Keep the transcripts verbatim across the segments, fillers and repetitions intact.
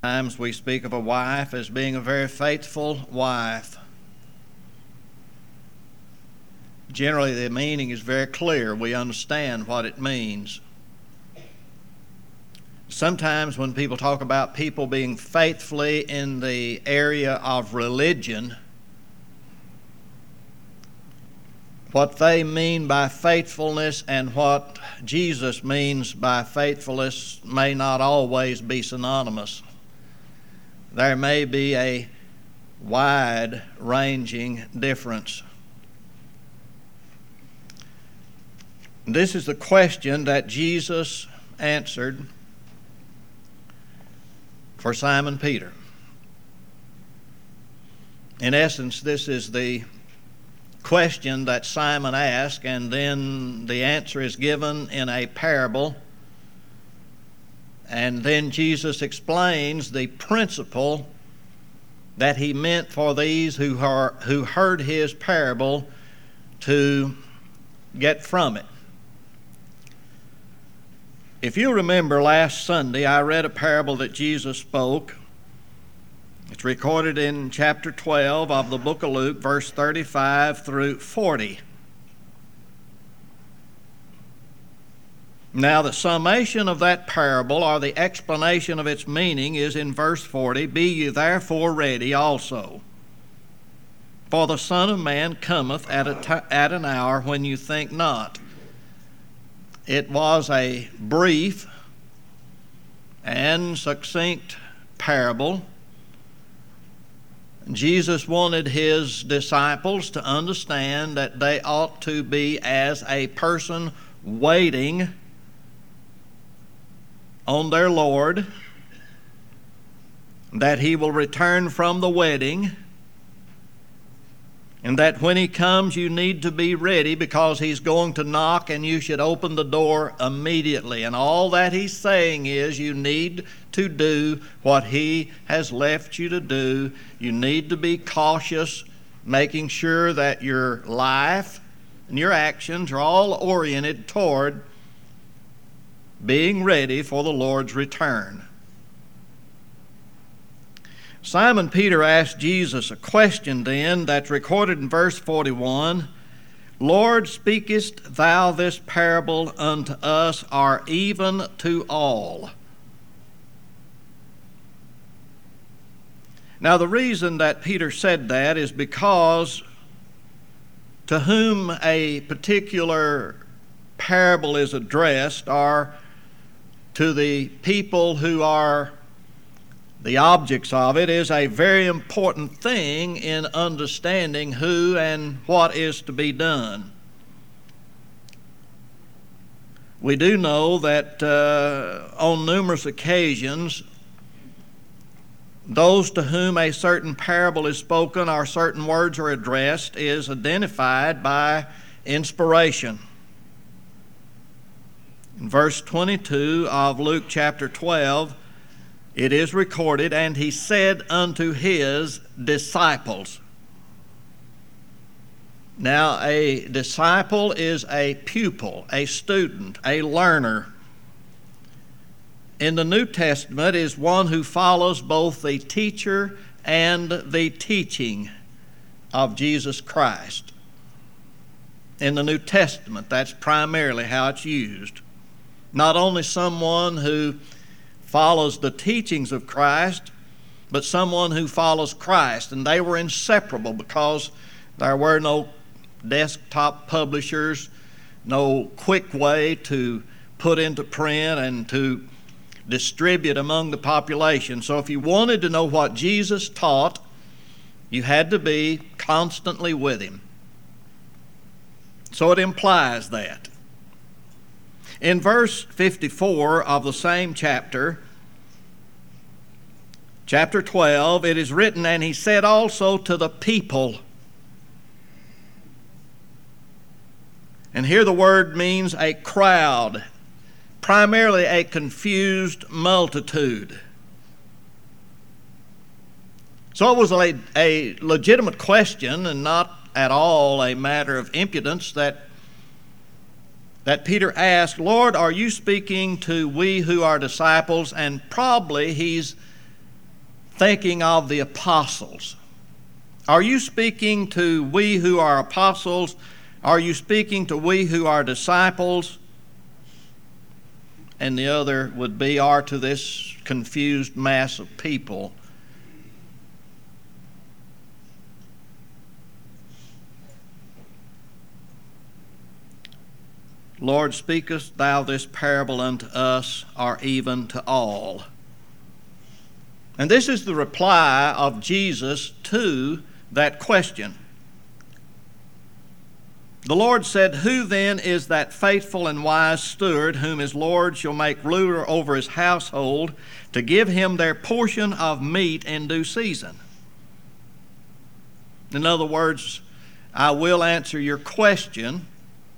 Sometimes we speak of a wife as being a very faithful wife. Generally, the meaning is very clear. We understand what it means. Sometimes when people talk about people being faithfully in the area of religion, what they mean by faithfulness and what Jesus means by faithfulness may not always be synonymous. There may be a wide-ranging difference. This is the question that Jesus answered for Simon Peter. In essence, this is the question that Simon asked, and then the answer is given in a parable. And then Jesus explains the principle that he meant for these who, are, who heard his parable to get from it. If you remember last Sunday, I read a parable that Jesus spoke. It's recorded in chapter twelve of the book of Luke, verse thirty-five through forty. Now, the summation of that parable, or the explanation of its meaning, is in verse forty. Be ye therefore ready also, for the Son of Man cometh at, a t- at an hour when you think not. It was a brief and succinct parable. Jesus wanted his disciples to understand that they ought to be as a person waiting on their Lord, that he will return from the wedding, and that when he comes you need to be ready because he's going to knock and you should open the door immediately. And all that he's saying is you need to do what he has left you to do. You need to be cautious, making sure that your life and your actions are all oriented toward being ready for the Lord's return. Simon Peter asked Jesus a question then that's recorded in verse forty-one. Lord, speakest thou this parable unto us, or even to all? Now, the reason that Peter said that is because to whom a particular parable is addressed are to the people who are the objects of it is a very important thing in understanding who and what is to be done. We do know that uh, on numerous occasions, those to whom a certain parable is spoken or certain words are addressed is identified by inspiration. In verse twenty-two of Luke chapter twelve, it is recorded, and he said unto his disciples. Now, a disciple is a pupil, a student, a learner. In the New Testament is one who follows both the teacher and the teaching of Jesus Christ. In the New Testament, that's primarily how it's used. Not only someone who follows the teachings of Christ, but someone who follows Christ. And they were inseparable because there were no desktop publishers, no quick way to put into print and to distribute among the population. So if you wanted to know what Jesus taught, you had to be constantly with him. So it implies that. In verse fifty-four of the same chapter, chapter twelve, it is written, and he said also to the people. And here the word means a crowd, primarily a confused multitude. So it was a, a legitimate question and not at all a matter of impudence that that Peter asked, Lord, are you speaking to we who are disciples? And probably he's thinking of the apostles? Are you speaking to we who are apostles? Are you speaking to we who are disciples? And the other would be, are to this confused mass of people. Lord, speakest thou this parable unto us, or even to all? And this is the reply of Jesus to that question. The Lord said, Who then is that faithful and wise steward whom his Lord shall make ruler over his household, to give him their portion of meat in due season? In other words, I will answer your question,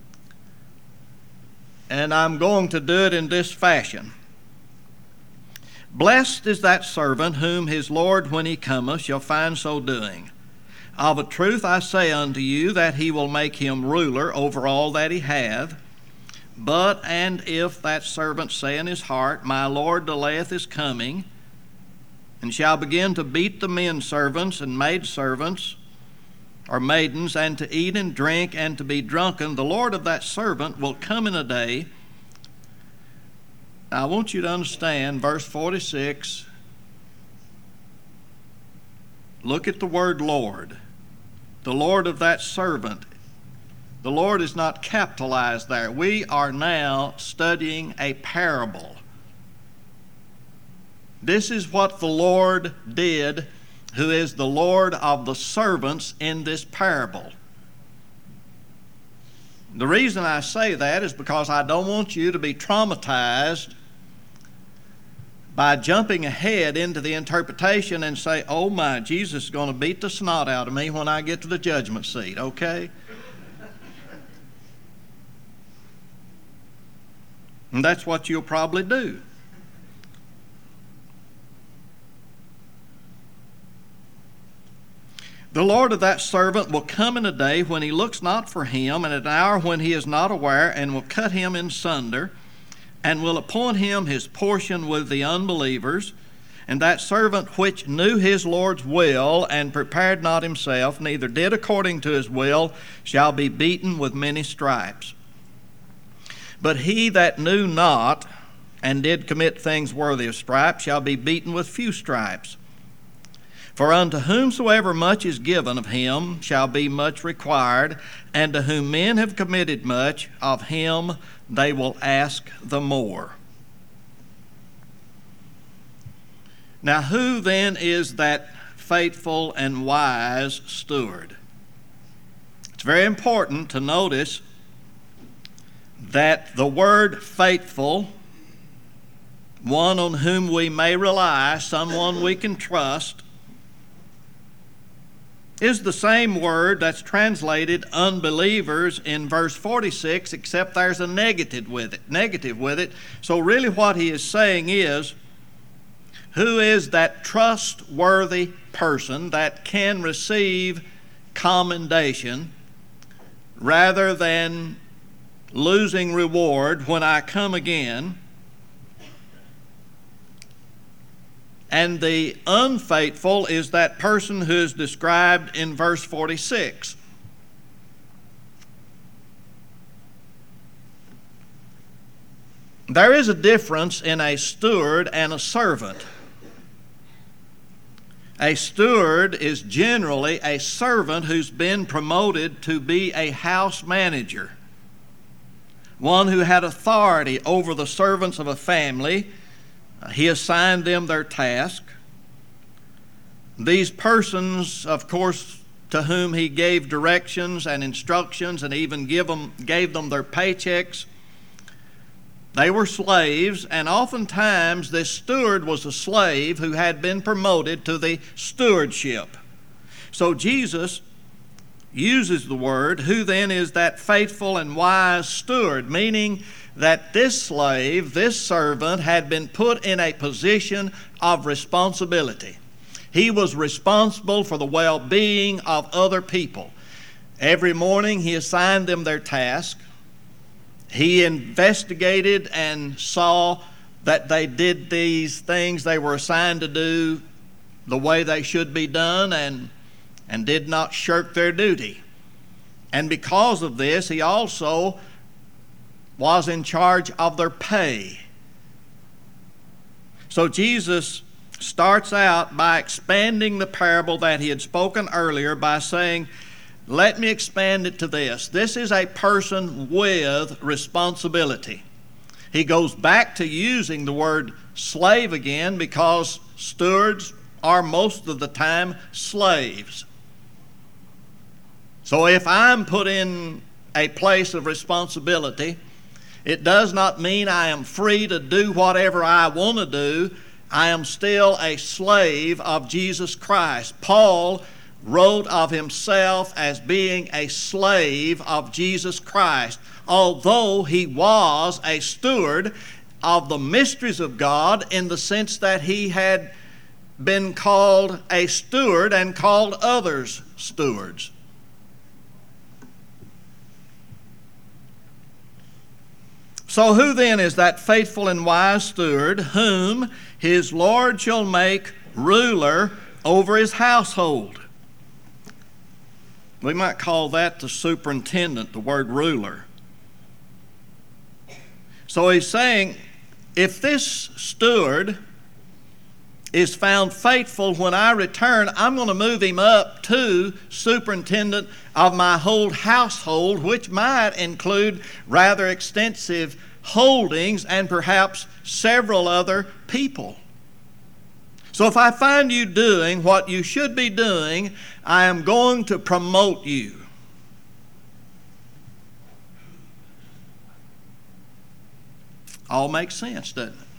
and I'm going to do it in this fashion. Blessed is that servant whom his Lord, when he cometh, shall find so doing. Of a truth I say unto you, that he will make him ruler over all that he hath. But and if that servant say in his heart, My Lord delayeth his coming, and shall begin to beat the men servants and maid servants, or maidens, and to eat and drink and to be drunken, the Lord of that servant will come in a day. Now, I want you to understand verse forty-six. Look at the word Lord. The Lord of that servant. The Lord is not capitalized there. We are now studying a parable. This is what the Lord did, who is the Lord of the servants in this parable. The reason I say that is because I don't want you to be traumatized by jumping ahead into the interpretation and say, oh my, Jesus is going to beat the snot out of me when I get to the judgment seat, okay? And that's what you'll probably do. The Lord of that servant will come in a day when he looks not for him, and at an hour when he is not aware, and will cut him in sunder, and will appoint him his portion with the unbelievers. And that servant which knew his Lord's will, and prepared not himself, neither did according to his will, shall be beaten with many stripes. But he that knew not, and did commit things worthy of stripes, shall be beaten with few stripes. For unto whomsoever much is given of him shall be much required, and to whom men have committed much, of him they will ask the more. Now, who then is that faithful and wise steward? It's very important to notice that the word faithful, one on whom we may rely, someone we can trust, is the same word that's translated unbelievers in verse forty-six, except there's a negative with it. Negative with it. So really what he is saying is, who is that trustworthy person that can receive commendation rather than losing reward when I come again? And the unfaithful is that person who is described in verse forty-six. There is a difference in a steward and a servant. A steward is generally a servant who's been promoted to be a house manager, one who had authority over the servants of a family. He assigned them their task. These persons, of course, to whom he gave directions and instructions and even give them, gave them their paychecks, they were slaves, and oftentimes this steward was a slave who had been promoted to the stewardship. So Jesus uses the word, who then is that faithful and wise steward, meaning that this slave, this servant, had been put in a position of responsibility. He was responsible for the well-being of other people. Every morning he assigned them their task. He investigated and saw that they did these things they were assigned to do the way they should be done and, and did not shirk their duty. And because of this, he also was in charge of their pay. So Jesus starts out by expanding the parable that he had spoken earlier by saying, let me expand it to this. This is a person with responsibility. He goes back to using the word slave again because stewards are most of the time slaves. So if I'm put in a place of responsibility, it does not mean I am free to do whatever I want to do. I am still a slave of Jesus Christ. Paul wrote of himself as being a slave of Jesus Christ. Although he was a steward of the mysteries of God in the sense that he had been called a steward and called others stewards. So who then is that faithful and wise steward whom his Lord shall make ruler over his household? We might call that the superintendent, the word ruler. So he's saying, if this steward is found faithful when I return, I'm going to move him up to superintendent of my whole household, which might include rather extensive holdings and perhaps several other people. So if I find you doing what you should be doing, I am going to promote you. All makes sense, doesn't it?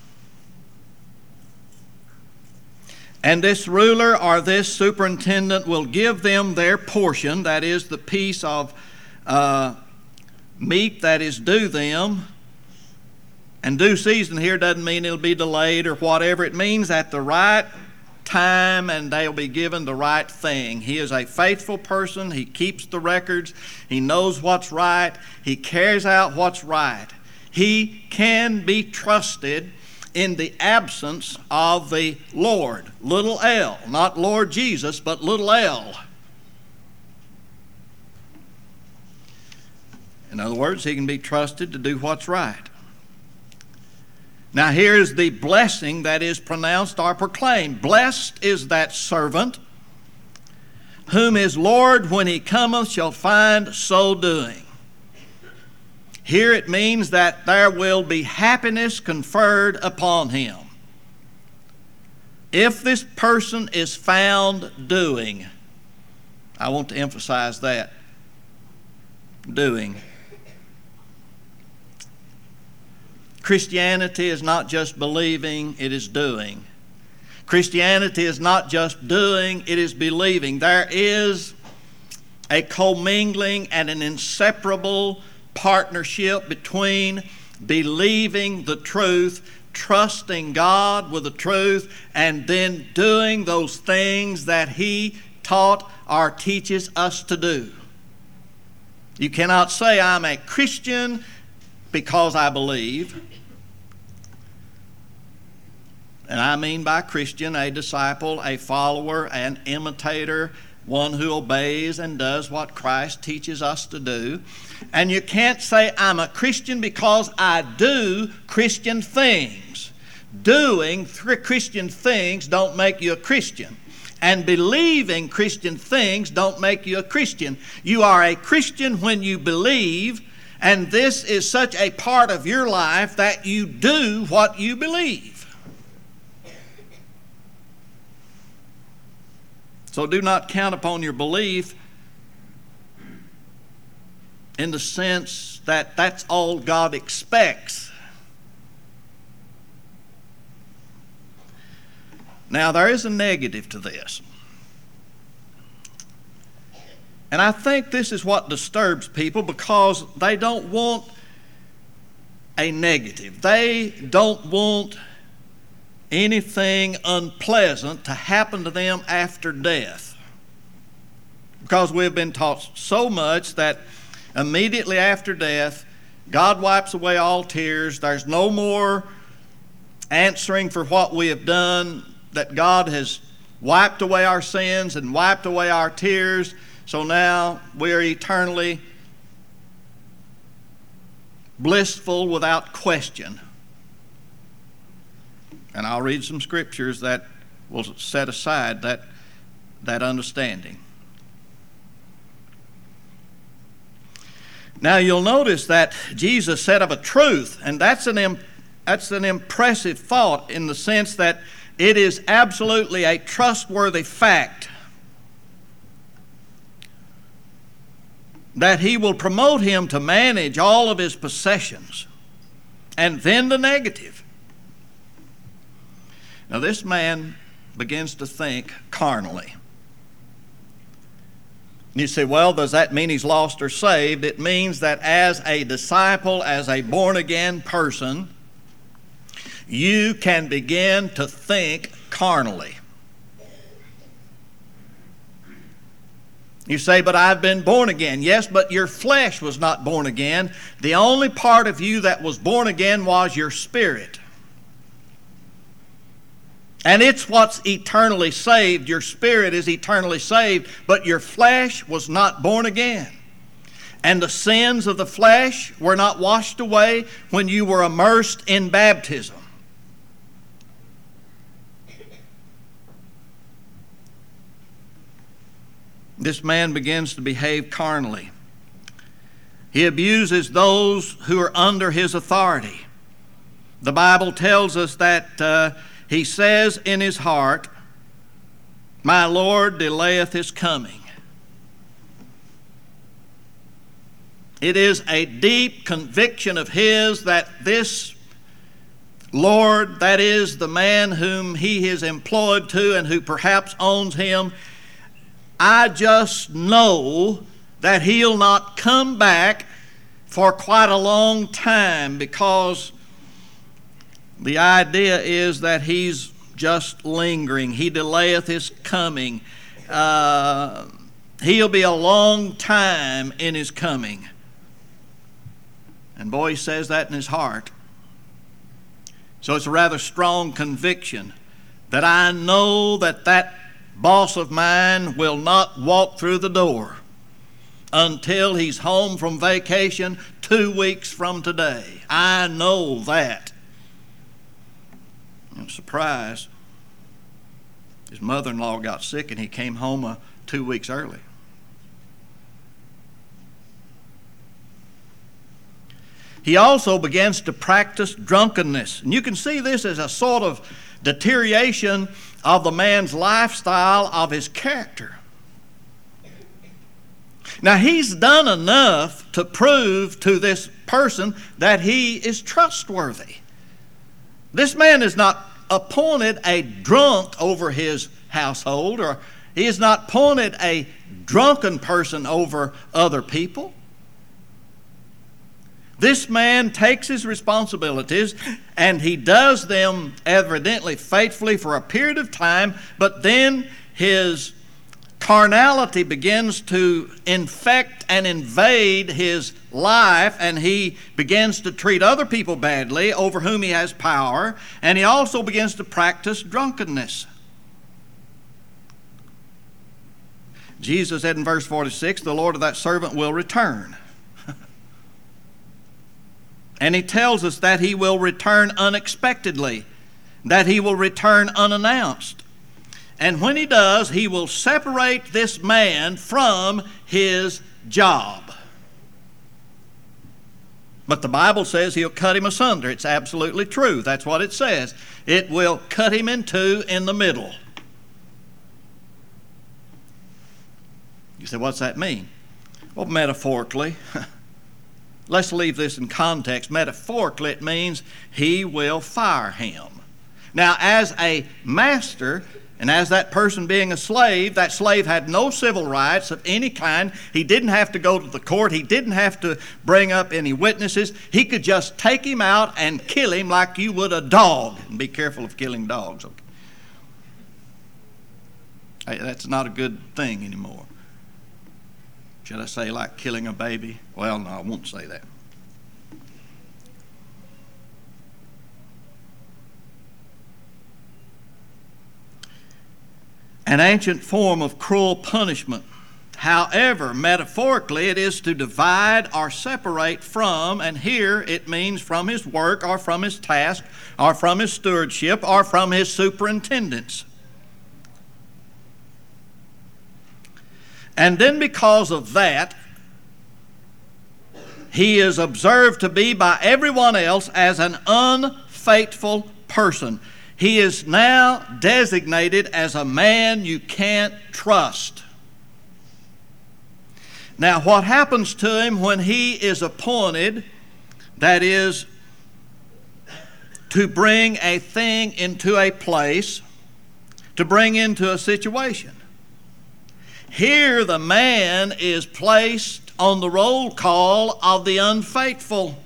And this ruler or this superintendent will give them their portion, that is the piece of uh, meat that is due them. And due season here doesn't mean it'll be delayed or whatever. It means at the right time and they'll be given the right thing. He is a faithful person. He keeps the records. He knows what's right. He carries out what's right. He can be trusted in the absence of the Lord, little L, not Lord Jesus, but little L. In other words, he can be trusted to do what's right. Now here's the blessing that is pronounced or proclaimed. Blessed is that servant whom his Lord when he cometh shall find so doing. Here it means that there will be happiness conferred upon him. If this person is found doing, I want to emphasize that, doing. Christianity is not just believing, it is doing. Christianity is not just doing, it is believing. There is a commingling and an inseparable partnership between believing the truth, trusting God with the truth, and then doing those things that He taught or teaches us to do. You cannot say, I'm a Christian because I believe. And I mean by Christian, a disciple, a follower, an imitator, one who obeys and does what Christ teaches us to do. And you can't say, I'm a Christian because I do Christian things. Doing th- Christian things don't make you a Christian. And believing Christian things don't make you a Christian. You are a Christian when you believe, and this is such a part of your life that you do what you believe. So do not count upon your belief in the sense that that's all God expects. Now, there is a negative to this. And I think this is what disturbs people because they don't want a negative. They don't want anything unpleasant to happen to them after death. Because we've been taught so much that immediately after death, God wipes away all tears. There's no more answering for what we have done, that God has wiped away our sins and wiped away our tears. So now we are eternally blissful without question. And I'll read some scriptures that will set aside that, that understanding. Now you'll notice that Jesus set up a truth, and that's an, that's an impressive thought in the sense that it is absolutely a trustworthy fact that he will promote him to manage all of his possessions. And then the negative. Now this man begins to think carnally. And you say, well, does that mean he's lost or saved? It means that as a disciple, as a born-again person, you can begin to think carnally. You say, but I've been born again. Yes, but your flesh was not born again. The only part of you that was born again was your spirit. And it's what's eternally saved. Your spirit is eternally saved, but your flesh was not born again. And the sins of the flesh were not washed away when you were immersed in baptism. This man begins to behave carnally. He abuses those who are under his authority. The Bible tells us that uh, he says in his heart, "My Lord delayeth his coming." It is a deep conviction of his that this Lord, that is the man whom he is employed to and who perhaps owns him, I just know that he'll not come back for quite a long time, because the idea is that he's just lingering. He delayeth his coming. Uh, he'll be a long time in his coming. And boy, he says that in his heart. So it's a rather strong conviction that I know that that boss of mine will not walk through the door until he's home from vacation two weeks from today. I know that. I'm surprised. His mother-in-law got sick and he came home uh, two weeks early. He also begins to practice drunkenness. And you can see this as a sort of deterioration of the man's lifestyle, of his character. Now, he's done enough to prove to this person that he is trustworthy. This man is not appointed a drunk over his household, or he has not appointed a drunken person over other people. This man takes his responsibilities and he does them evidently faithfully for a period of time, but then his carnality begins to infect and invade his life, and he begins to treat other people badly over whom he has power, and he also begins to practice drunkenness. Jesus said in verse forty-six, the Lord of that servant will return. And he tells us that he will return unexpectedly, that he will return unannounced. And when he does, he will separate this man from his job. But the Bible says he'll cut him asunder. It's absolutely true. That's what it says. It will cut him in two in the middle. You say, what's that mean? Well, metaphorically, let's leave this in context. Metaphorically, it means he will fire him. Now, as a master, and as that person being a slave, that slave had no civil rights of any kind. He didn't have to go to the court. He didn't have to bring up any witnesses. He could just take him out and kill him like you would a dog. And be careful of killing dogs. Okay? Hey, that's not a good thing anymore. Should I say like killing a baby? Well, no, I won't say that. an ancient form of cruel punishment. However, metaphorically, it is to divide or separate from, and here it means from his work or from his task or from his stewardship or from his superintendence. And then because of that, he is observed to be by everyone else as an unfaithful person. He is now designated as a man you can't trust. Now, what happens to him when he is appointed, that is, to bring a thing into a place, to bring into a situation? Here the man is placed on the roll call of the unfaithful.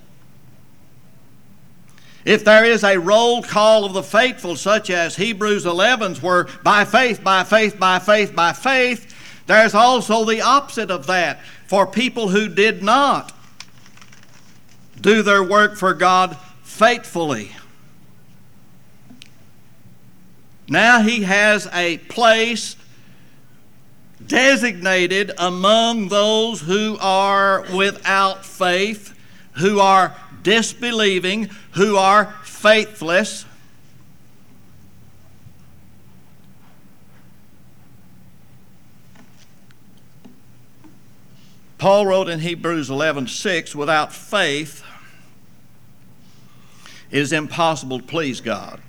If there is a roll call of the faithful, such as Hebrews eleven's were by faith, by faith, by faith, by faith, there's also the opposite of that for people who did not do their work for God faithfully. Now he has a place designated among those who are without faith, who are disbelieving, who are faithless. Paul wrote in Hebrews eleven six, without faith it is impossible to please God.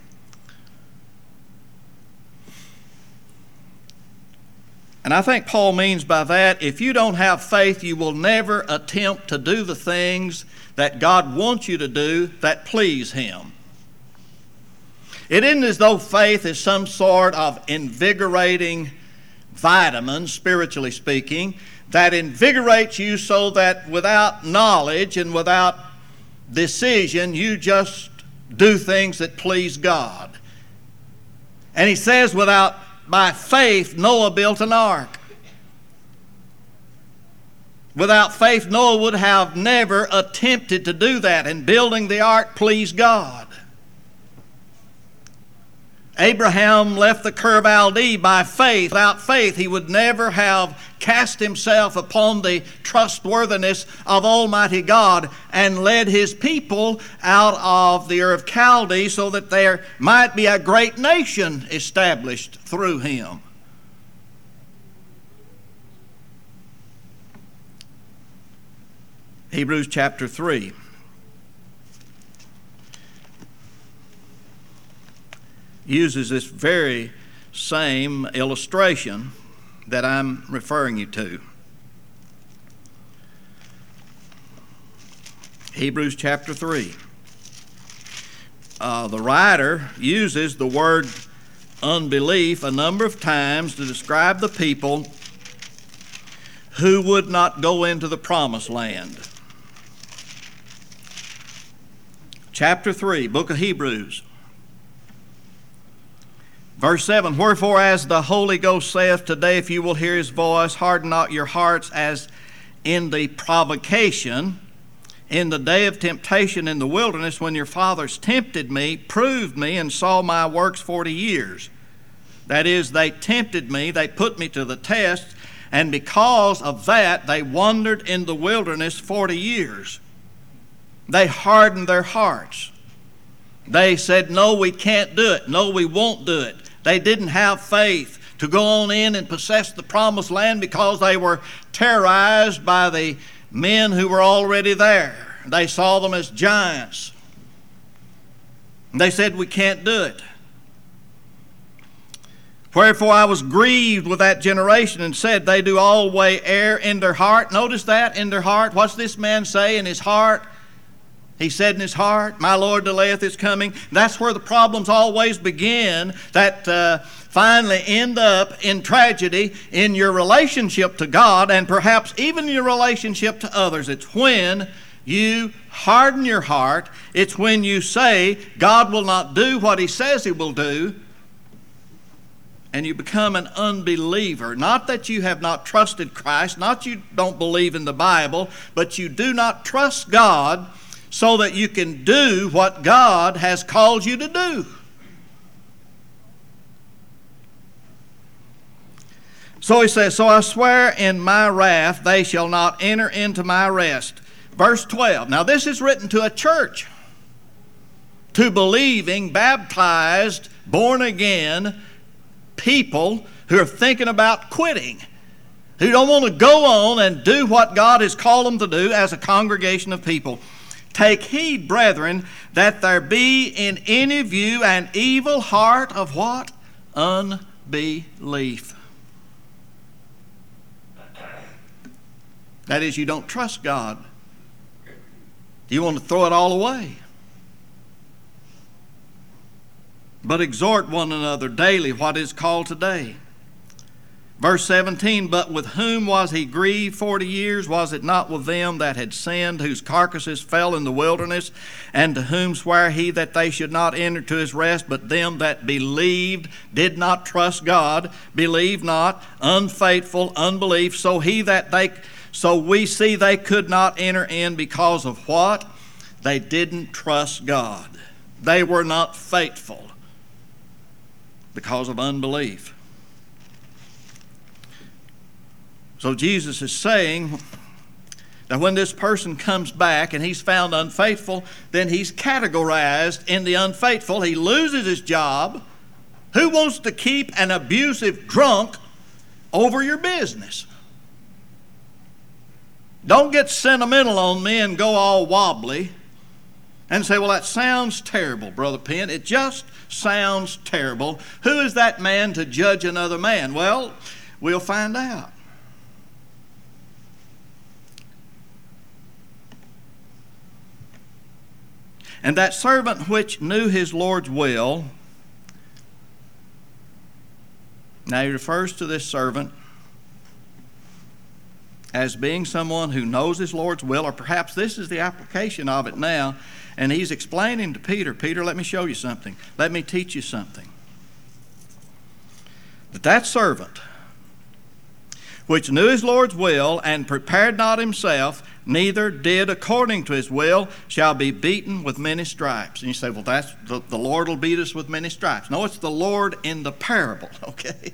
And I think Paul means by that, if you don't have faith, you will never attempt to do the things that God wants you to do that please Him. It isn't as though faith is some sort of invigorating vitamin, spiritually speaking, that invigorates you so that without knowledge and without decision, you just do things that please God. And he says, without by faith, Noah built an ark. Without faith, Noah would have never attempted to do that, and building the ark pleased God. Abraham left the Ur of Chaldee by faith. Without faith, he would never have cast himself upon the trustworthiness of Almighty God and led his people out of the Ur of Chaldee so that there might be a great nation established through him. Hebrews chapter three. Uses this very same illustration that I'm referring you to. Hebrews chapter three. Uh, the writer uses the word unbelief a number of times to describe the people who would not go into the promised land. Chapter three, book of Hebrews. Verse seven, wherefore as the Holy Ghost saith, today if you will hear his voice, harden not your hearts as in the provocation, in the day of temptation in the wilderness, when your fathers tempted me, proved me, and saw my works forty years. That is, they tempted me, they put me to the test, and because of that, they wandered in the wilderness forty years. They hardened their hearts. They said, no, we can't do it. No, we won't do it. They didn't have faith to go on in and possess the promised land because they were terrorized by the men who were already there. They saw them as giants. They said, we can't do it. Wherefore I was grieved with that generation and said, they do always err in their heart. Notice that, in their heart. What's this man say in his heart? He said in his heart, my Lord delayeth his coming. That's where the problems always begin, that uh, finally end up in tragedy in your relationship to God and perhaps even your relationship to others. It's when you harden your heart. It's when you say God will not do what he says he will do, and you become an unbeliever. Not that you have not trusted Christ, not you don't believe in the Bible, but you do not trust God so that you can do what God has called you to do. So he says, so I swear in my wrath they shall not enter into my rest. Verse twelve. Now this is written to a church, to believing, baptized, born again people who are thinking about quitting, who don't want to go on and do what God has called them to do as a congregation of people. Take heed, brethren, that there be in any of you an evil heart of what? Unbelief. That is, you don't trust God. You want to throw it all away. But exhort one another daily, what is called today. Verse seventeen, but with whom was he grieved forty years? Was it not with them that had sinned, whose carcasses fell in the wilderness? And to whom sware he that they should not enter to his rest, but them that believed, did not trust God, believed not, unfaithful, unbelief. So he that they, so we see they could not enter in because of what? They didn't trust God. They were not faithful because of unbelief. So Jesus is saying that when this person comes back and he's found unfaithful, then he's categorized in the unfaithful. He loses his job. Who wants to keep an abusive drunk over your business? Don't get sentimental on me and go all wobbly and say, well, that sounds terrible, Brother Penn. It just sounds terrible. Who is that man to judge another man? Well, we'll find out. And that servant which knew his Lord's will, now he refers to this servant as being someone who knows his Lord's will, or perhaps this is the application of it now, and he's explaining to Peter, Peter, let me show you something. Let me teach you something. That that servant, which knew his Lord's will and prepared not himself, neither did according to his will, shall be beaten with many stripes. And you say, well, that's the, the Lord will beat us with many stripes. No, it's the Lord in the parable, okay?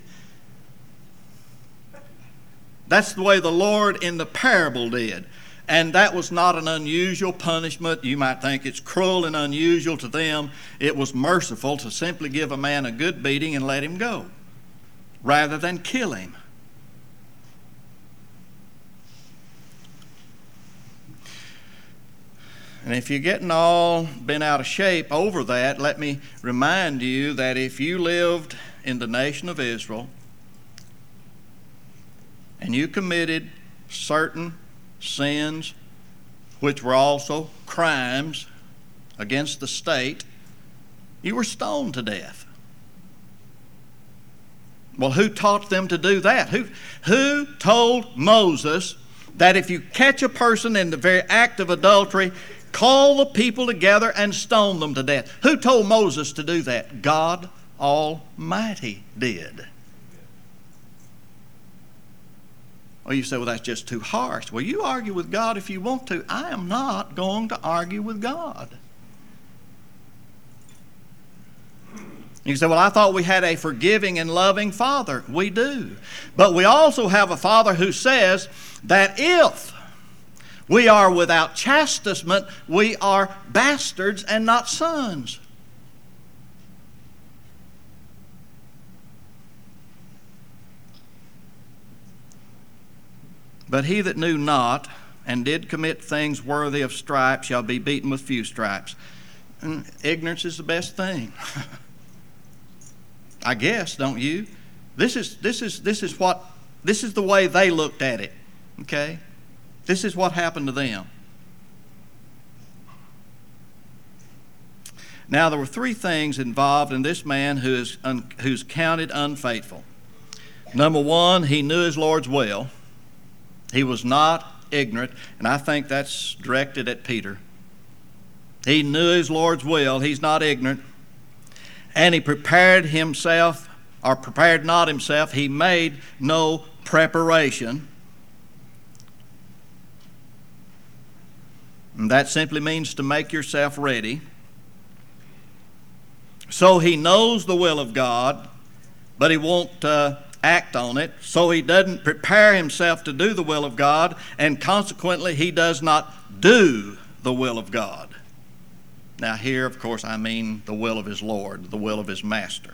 That's the way the Lord in the parable did. And that was not an unusual punishment. You might think it's cruel and unusual to them. It was merciful to simply give a man a good beating and let him go, rather than kill him. And if you're getting all bent out of shape over that, let me remind you that if you lived in the nation of Israel and you committed certain sins, which were also crimes against the state, you were stoned to death. Well, who taught them to do that? Who, who told Moses that if you catch a person in the very act of adultery, call the people together and stone them to death? Who told Moses to do that? God Almighty did. Well, you say, well, that's just too harsh. Well, you argue with God if you want to. I am not going to argue with God. You say, well, I thought we had a forgiving and loving Father. We do. But we also have a Father who says that if we are without chastisement, we are bastards and not sons. But he that knew not and did commit things worthy of stripes shall be beaten with few stripes. And ignorance is the best thing. I guess, don't you? This is this is this is what this is the way they looked at it. Okay? This is what happened to them. Now there were three things involved in this man who is un, who's counted unfaithful. Number one, he knew his Lord's will. He was not ignorant, and I think that's directed at Peter. He knew his Lord's will. He's not ignorant. And he prepared himself, or prepared not himself. He made no preparation. And that simply means to make yourself ready. So he knows the will of God, but he won't uh, act on it, so he doesn't prepare himself to do the will of God, and consequently he does not do the will of God. Now here, of course, I mean the will of his Lord, the will of his master.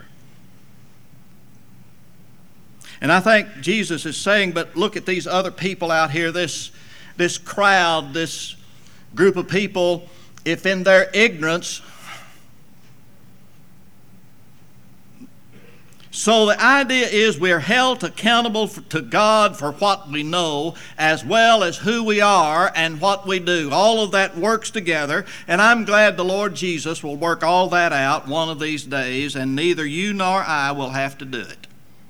And I think Jesus is saying, but look at these other people out here, this, this crowd, this group of people, if in their ignorance. So the idea is we are held accountable for, to God for what we know, as well as who we are and what we do. All of that works together, and I'm glad the Lord Jesus will work all that out one of these days, and neither you nor I will have to do it.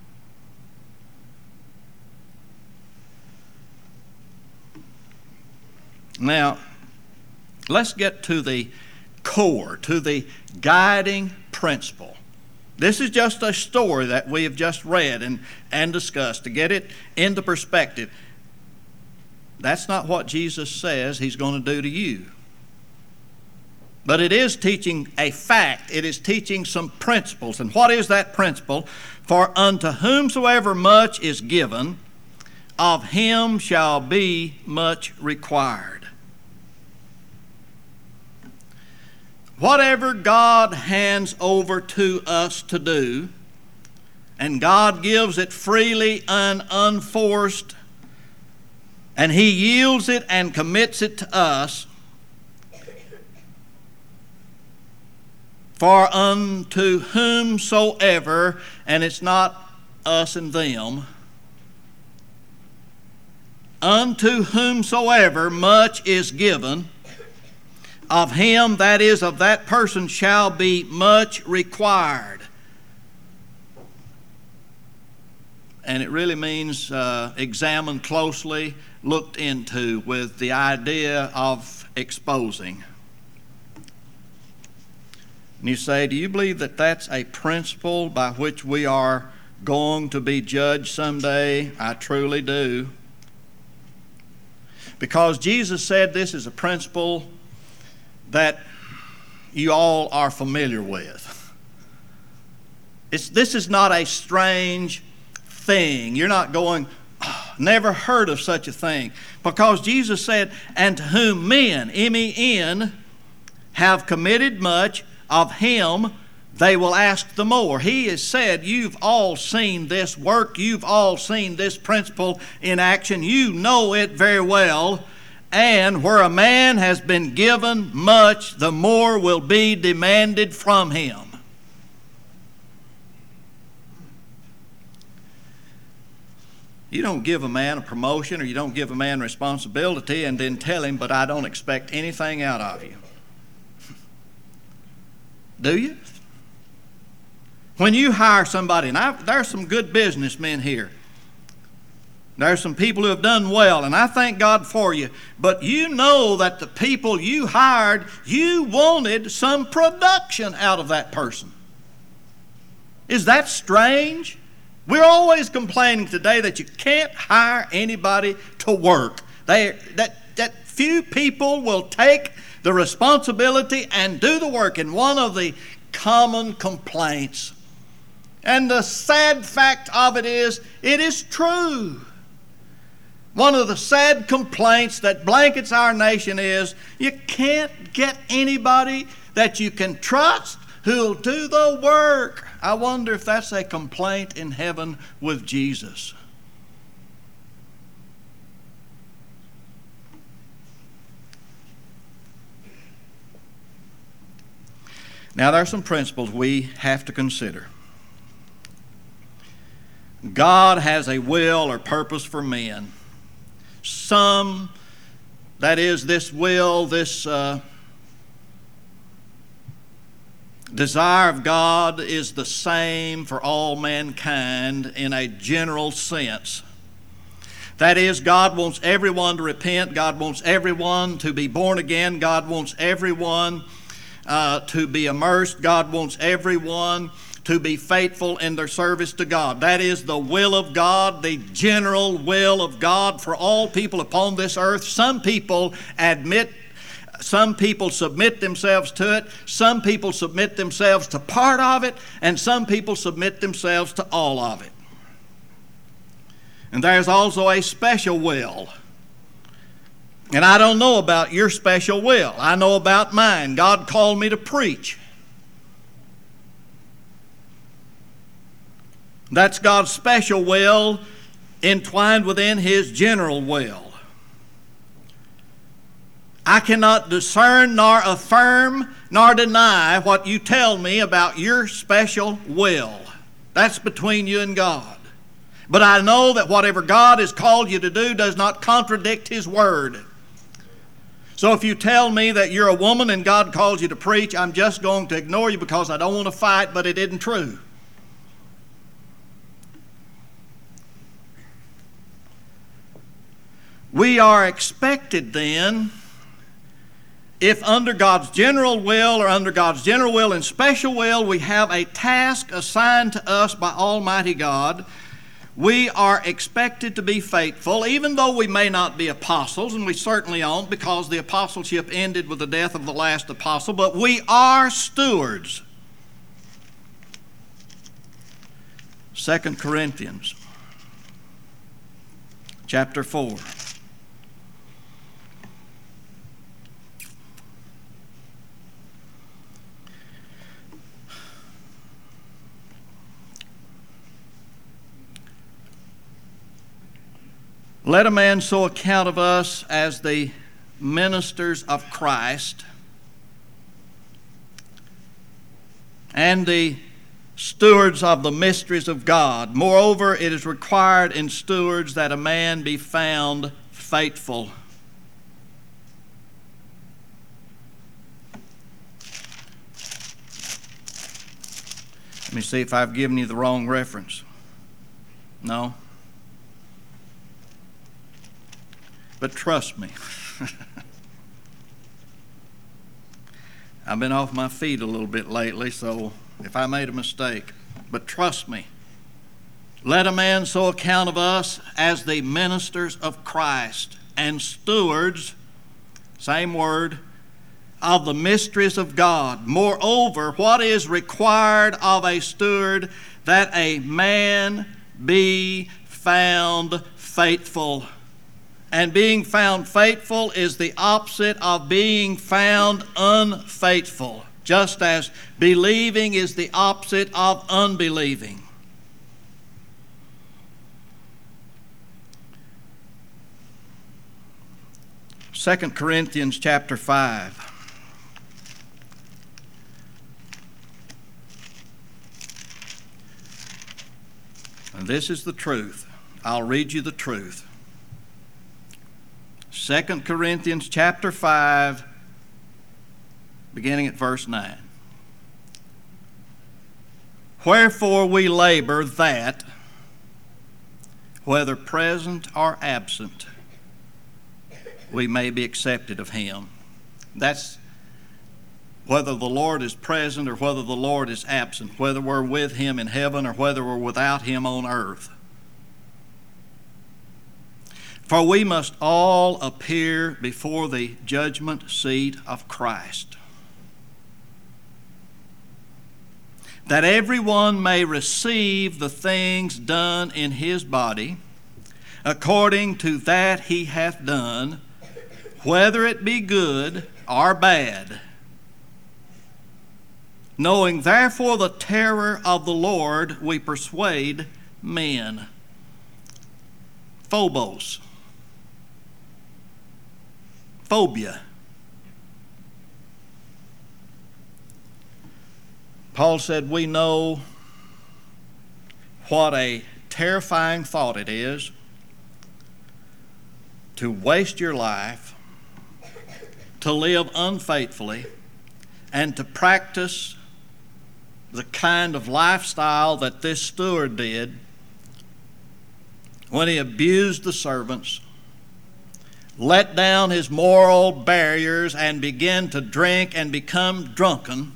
Now, let's get to the core, to the guiding principle. This is just a story that we have just read and, and discussed to get it into perspective. That's not what Jesus says he's going to do to you. But it is teaching a fact. It is teaching some principles. And what is that principle? For unto whomsoever much is given, of him shall be much required. Whatever God hands over to us to do, and God gives it freely and unforced, and he yields it and commits it to us, for unto whomsoever, and it's not us and them, unto whomsoever much is given, of him, that is, of that person, shall be much required. And it really means uh, examined closely, looked into, with the idea of exposing. And you say, do you believe that that's a principle by which we are going to be judged someday? I truly do. Because Jesus said this is a principle that you all are familiar with. It's, this is not a strange thing. You're not going, oh, never heard of such a thing. Because Jesus said, and to whom men, M E N, have committed much, of him they will ask the more. He has said, you've all seen this work. You've all seen this principle in action. You know it very well. And where a man has been given much, the more will be demanded from him. You don't give a man a promotion, or you don't give a man responsibility and then tell him, but I don't expect anything out of you. Do you? When you hire somebody, and I've, there's some good businessmen here. There's some people who have done well, and I thank God for you. But you know that the people you hired, you wanted some production out of that person. Is that strange? We're always complaining today that you can't hire anybody to work. They, that, that few people will take the responsibility and do the work. And one of the common complaints, and the sad fact of it is, it is true. One of the sad complaints that blankets our nation is you can't get anybody that you can trust who'll do the work. I wonder if that's a complaint in heaven with Jesus. Now, there are some principles we have to consider. God has a will or purpose for men. Some, that is, this will, this uh, desire of God is the same for all mankind in a general sense. That is, God wants everyone to repent. God wants everyone to be born again. God wants everyone uh, to be immersed. God wants everyone to be faithful in their service to God. That is the will of God, the general will of God for all people upon this earth. Some people admit, some people submit themselves to it, some people submit themselves to part of it, and some people submit themselves to all of it. And there's also a special will. And I don't know about your special will. I know about mine. God called me to preach. That's God's special will entwined within His general will. I cannot discern nor affirm nor deny what you tell me about your special will. That's between you and God. But I know that whatever God has called you to do does not contradict His Word. So if you tell me that you're a woman and God calls you to preach, I'm just going to ignore you because I don't want to fight, but it isn't true. We are expected then, if under God's general will or under God's general will and special will, we have a task assigned to us by Almighty God, we are expected to be faithful, even though we may not be apostles, and we certainly aren't because the apostleship ended with the death of the last apostle, but we are stewards. Second Corinthians chapter four. Let a man so account of us as the ministers of Christ and the stewards of the mysteries of God. Moreover, it is required in stewards that a man be found faithful. Let me see if I've given you the wrong reference. No? But trust me, I've been off my feet a little bit lately, so if I made a mistake, but trust me, let a man so account of us as the ministers of Christ and stewards, same word, of the mysteries of God. Moreover, what is required of a steward, that a man be found faithful. And being found faithful is the opposite of being found unfaithful, just as believing is the opposite of unbelieving. Second Corinthians chapter five. And this is the truth. I'll read you the truth. Second Corinthians chapter five, beginning at verse nine. Wherefore we labor that, whether present or absent, we may be accepted of Him. That's whether the Lord is present or whether the Lord is absent, whether we're with Him in heaven or whether we're without Him on earth. For we must all appear before the judgment seat of Christ, that everyone may receive the things done in his body, according to that he hath done, whether it be good or bad. Knowing therefore the terror of the Lord, we persuade men. Phobos. Phobia. Paul said, we know what a terrifying thought it is to waste your life, to live unfaithfully, and to practice the kind of lifestyle that this steward did when he abused the servants, let down his moral barriers, and began to drink and become drunken,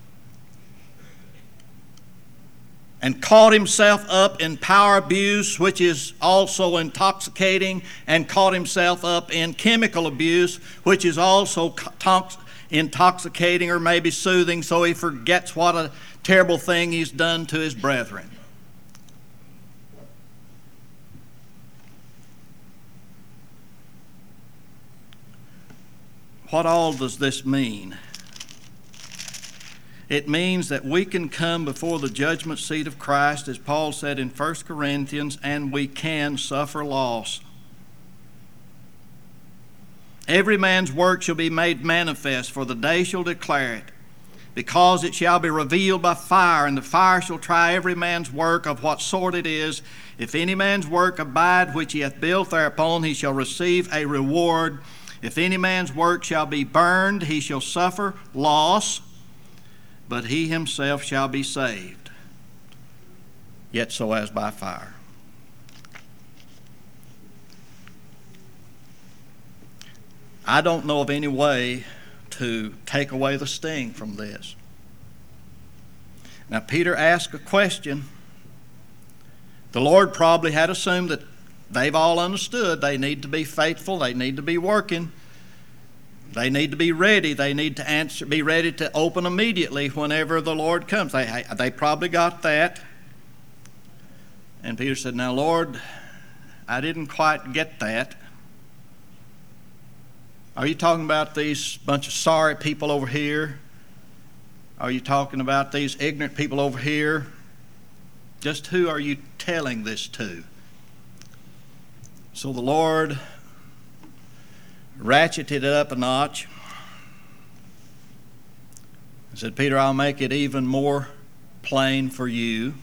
and caught himself up in power abuse, which is also intoxicating, and caught himself up in chemical abuse, which is also intoxicating or maybe soothing, so he forgets what a terrible thing he's done to his brethren. what all does this mean? It means that we can come before the judgment seat of Christ, as Paul said in First Corinthians, and we can suffer loss. Every man's work shall be made manifest, for the day shall declare it, because it shall be revealed by fire, and the fire shall try every man's work of what sort it is. If any man's work abide which he hath built thereupon, he shall receive a reward. If any man's work shall be burned, he shall suffer loss, but he himself shall be saved, yet so as by fire. I don't know of any way to take away the sting from this. Now, Peter asked a question. The Lord probably had assumed that they've all understood they need to be faithful, they need to be working, they need to be ready, they need to answer, be ready to open immediately whenever the Lord comes. They, they probably got that. And Peter said, now, Lord, I didn't quite get that. Are you talking about these bunch of sorry people over here? Are you talking about these ignorant people over here? Just who are you telling this to? So the Lord ratcheted it up a notch and said, Peter, I'll make it even more plain for you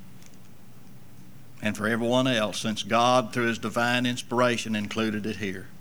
and for everyone else, since God, through his divine inspiration, included it here.